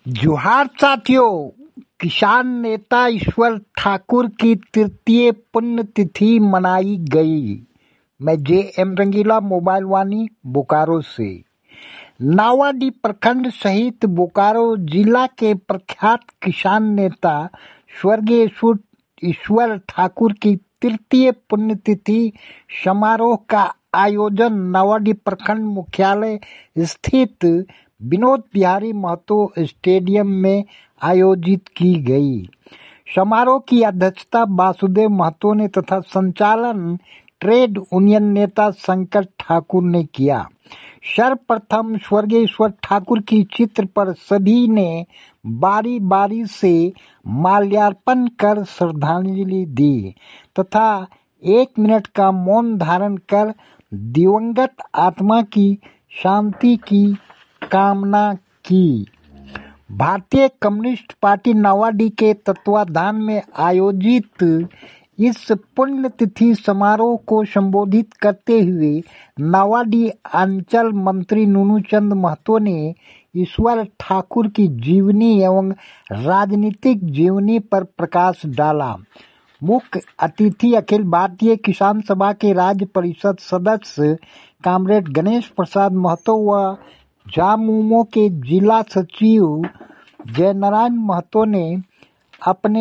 जोहार साथियों। किसान नेता ईश्वर ठाकुर की तृतीय पुण्यतिथि मनाई गई। मैं जे.एम. रंगीला, मोबाइल वाणी, बोकारो से। नावाडीह प्रखंड सहित बोकारो जिला के प्रख्यात किसान नेता स्वर्गीय ईश्वर ठाकुर की तृतीय पुण्यतिथि समारोह का आयोजन नावाडीह प्रखंड मुख्यालय स्थित विनोद बिहारी महतो स्टेडियम में आयोजित की गई। समारोह की अध्यक्षता वासुदेव महतो ने तथा संचालन ट्रेड यूनियन नेता शंकर ठाकुर ने किया। सर्वप्रथम स्वर्गीय ईश्वर ठाकुर की चित्र पर सभी ने बारी बारी से माल्यार्पण कर श्रद्धांजलि दी तथा 1 मिनट का मौन धारण कर दिवंगत आत्मा की शांति की कामना की। भारतीय कम्युनिस्ट पार्टी नावाडीह के तत्वाधान में आयोजित इस पुण्यतिथि समारोह को संबोधित करते हुए नावाडीह अंचल मंत्री नुनुचंद महतो ने ईश्वर ठाकुर की जीवनी एवं राजनीतिक जीवनी पर प्रकाश डाला। मुख्य अतिथि अखिल भारतीय किसान सभा के राज्य परिषद सदस्य कॉमरेड गणेश प्रसाद महतो व झामुमो के जिला सचिव जयनारायण महतो ने अपने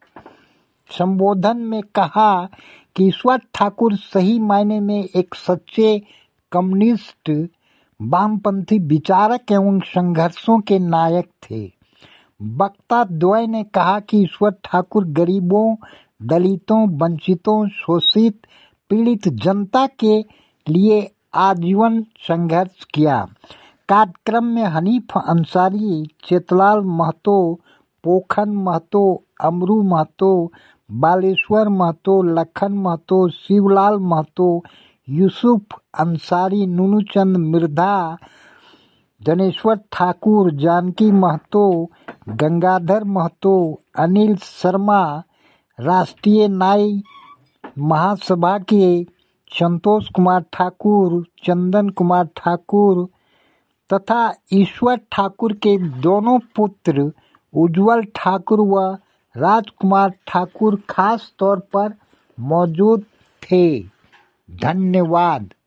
संबोधन में कहा कि ईश्वर ठाकुर सही मायने में एक सच्चे कम्युनिस्ट वामपंथी विचारक एवं संघर्षों के नायक थे। वक्ता द्वय ने कहा कि ईश्वर ठाकुर गरीबों, दलितों, वंचितों, शोषित, पीड़ित जनता के लिए आजीवन संघर्ष किया। कार्यक्रम में हनीफ अंसारी, चेतलाल महतो, पोखन महतो, अमरू महतो, बालेश्वर महतो, लखन महतो, शिवलाल महतो, यूसुफ अंसारी, नुनुचंद मिर्धा, जनेश्वर ठाकुर, जानकी महतो, गंगाधर महतो, अनिल शर्मा, राष्ट्रीय नाई महासभा के संतोष कुमार ठाकुर, चंदन कुमार ठाकुर तथा ईश्वर ठाकुर के दोनों पुत्र उज्जवल ठाकुर व राजकुमार ठाकुर खास तौर पर मौजूद थे। धन्यवाद।